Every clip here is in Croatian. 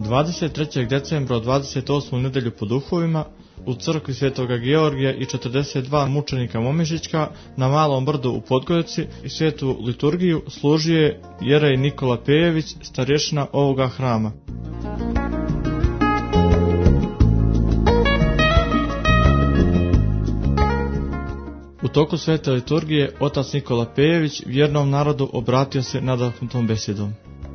23. decembra od 28. nedelju po duhovima u crkvi Svetoga Georgija i 42 mučenika Momišićka na Malom brdu u Podgorici i svetu liturgiju služio je jerej Nikola Pejević, starješina ovoga hrama. U toku svete liturgije otac Nikola Pejević vjernom narodu obratio se nadahnutom besedom.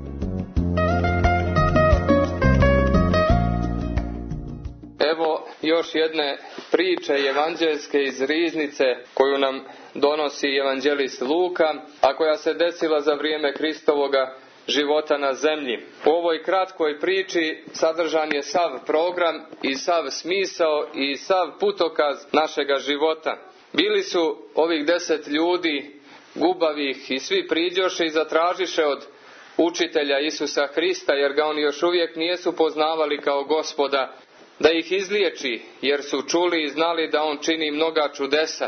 Evo još jedne priče evanđeljske iz riznice koju nam donosi evanđelist Luka, a koja se desila za vrijeme Kristovoga života na zemlji. U ovoj kratkoj priči sadržan je sav program i sav smisao i sav putokaz našega života. Bili su ovih 10 ljudi gubavih i svi priđoše i zatražiše od učitelja Isusa Hrista, jer ga oni još uvijek nijesu poznavali kao Gospoda, da ih izliječi, jer su čuli i znali da on čini mnoga čudesa.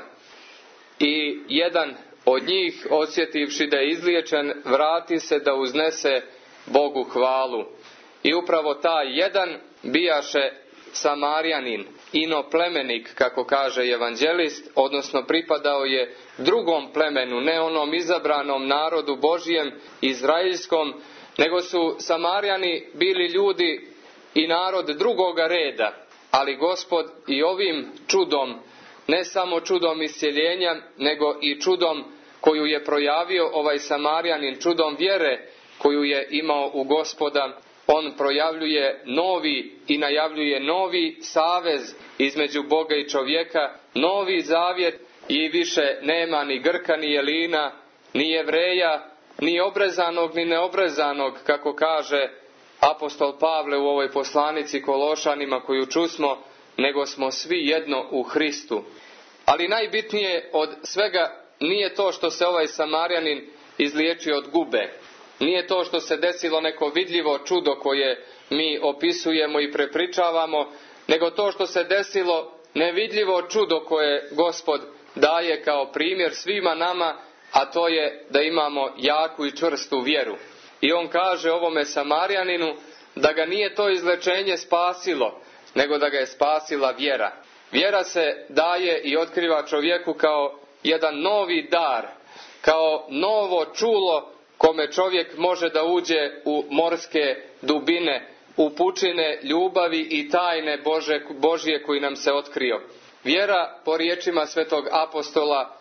I jedan od njih, osjetivši da je izliječen, vrati se da uznese Bogu hvalu. I upravo taj jedan bijaše Samarjanin, inoplemenik, kako kaže evanđelist, odnosno pripadao je drugom plemenu, ne onom izabranom narodu Božijem, izraelskom, nego su Samarjani bili ljudi i narod drugoga reda. Ali Gospod i ovim čudom, ne samo čudom iscjeljenja, nego i čudom koju je projavio ovaj Samarjanin, čudom vjere koju je imao u Gospoda, on projavljuje novi i najavljuje novi savez između Boga i čovjeka, novi zavjet, i više nema ni Grka, ni Jelina, ni Jevreja, ni obrezanog, ni neobrezanog, kako kaže apostol Pavle u ovoj poslanici Kološanima koju čusmo, nego smo svi jedno u Hristu. Ali najbitnije od svega nije to što se ovaj Samarjanin izliječio od gube. Nije to što se desilo neko vidljivo čudo koje mi opisujemo i prepričavamo, nego to što se desilo nevidljivo čudo koje Gospod daje kao primjer svima nama, a to je da imamo jaku i čvrstu vjeru. I on kaže ovome Samarjaninu da ga nije to izlečenje spasilo, nego da ga je spasila vjera. Vjera se daje i otkriva čovjeku kao jedan novi dar, kao novo čulo kome čovjek može da uđe u morske dubine, u pučine ljubavi i tajne Božje koji nam se otkrio. Vjera, po riječima svetog apostola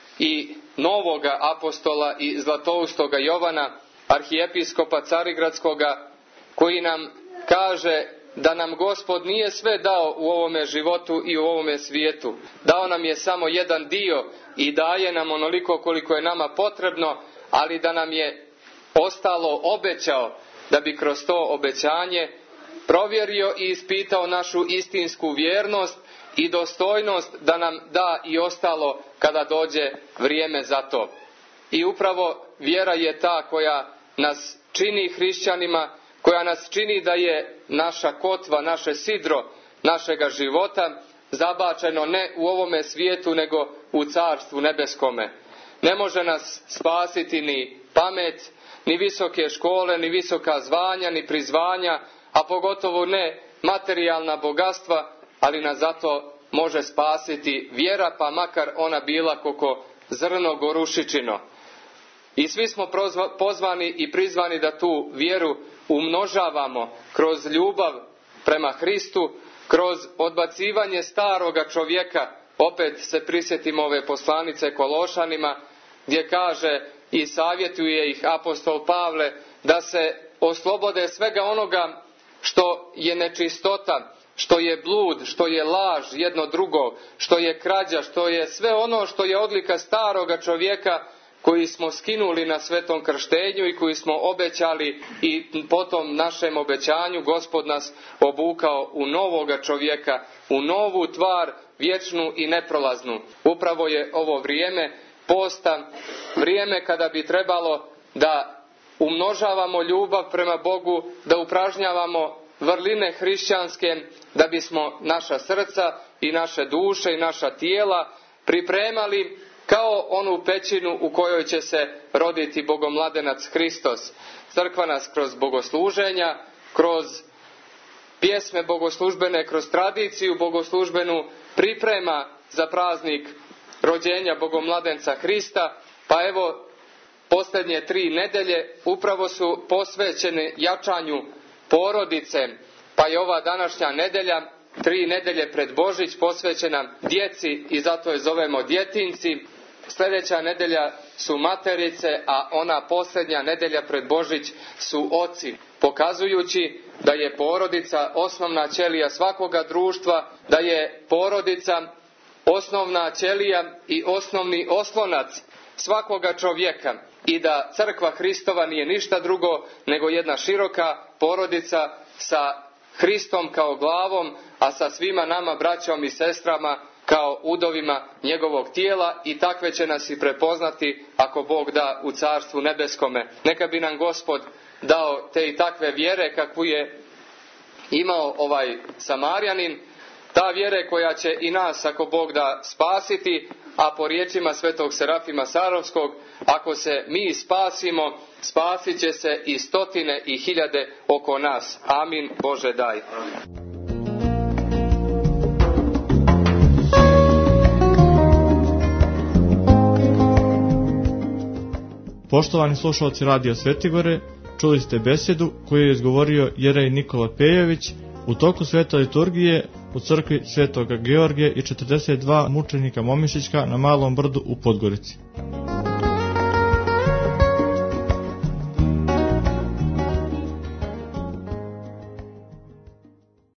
i novoga apostola i zlatoustoga Jovana, arhijepiskopa Carigradskoga, koji nam kaže da nam Gospod nije sve dao u ovome životu i u ovome svijetu. Dao nam je samo jedan dio i daje nam onoliko koliko je nama potrebno, ali da nam je ostalo obećao, da bi kroz to obećanje provjerio i ispitao našu istinsku vjernost i dostojnost da nam da i ostalo kada dođe vrijeme za to. I upravo vjera je ta koja nas čini hrišćanima, koja nas čini da je naša kotva, naše sidro našega života zabačeno ne u ovome svijetu nego u Carstvu nebeskome. Ne može nas spasiti ni pamet, ni visoke škole, ni visoka zvanja, ni prizvanja, a pogotovo ne materijalna bogatstva, ali nas zato može spasiti vjera, pa makar ona bila koliko zrno gorušičino. I svi smo pozvani i prizvani da tu vjeru umnožavamo kroz ljubav prema Hristu, kroz odbacivanje staroga čovjeka. Opet se prisjetimo ove poslanice Kološanima, gdje kaže i savjetuje ih apostol Pavle da se oslobode svega onoga što je nečistota, što je blud, što je laž jedno drugo, što je krađa, što je sve ono što je odlika staroga čovjeka koji smo skinuli na svetom krštenju i koji smo obećali, i po tom našem obećanju Gospod nas obukao u novoga čovjeka, u novu tvar, vječnu i neprolaznu. Upravo je ovo vrijeme posta, vrijeme kada bi trebalo da umnožavamo ljubav prema Bogu, da upražnjavamo vrline hrišćanske, da bismo naša srca i naše duše i naša tijela pripremali kao onu pećinu u kojoj će se roditi bogomladenac Hristos. Crkva nas kroz bogosluženja, kroz pjesme bogoslužbene, kroz tradiciju bogoslužbenu priprema za praznik rođenja Bogomladenca Hrista. Pa evo, posljednje 3 nedelje upravo su posvećene jačanju porodice, pa je ova današnja nedelja, 3 nedelje pred Božić, posvećena djeci i zato je zovemo djetinci. Sljedeća nedelja su materice, a ona posljednja nedelja pred Božić su oci, pokazujući da je porodica osnovna ćelija svakoga društva, da je porodica osnovna ćelija i osnovni oslonac svakoga čovjeka i da crkva Hristova nije ništa drugo nego jedna široka porodica sa Hristom kao glavom, a sa svima nama braćom i sestrama kao udovima njegovog tijela, i takve će nas i prepoznati ako Bog da u Carstvu nebeskome. Neka bi nam Gospod dao te i takve vjere kakvu je imao ovaj Samarjanin, ta vjere koja će i nas, ako Bog da, spasiti, a po riječima svetog Serafima Sarovskog, ako se mi spasimo, spasit će se i stotine i hiljade oko nas. Amin, Bože daj. Poštovani slušalci Radio Svetigore, čuli ste besedu koju je izgovorio jerej Nikola Pejović u toku svete liturgije u crkvi Svetoga Georgija i 42 mučenika Momišićka na Malom Brdu u Podgorici.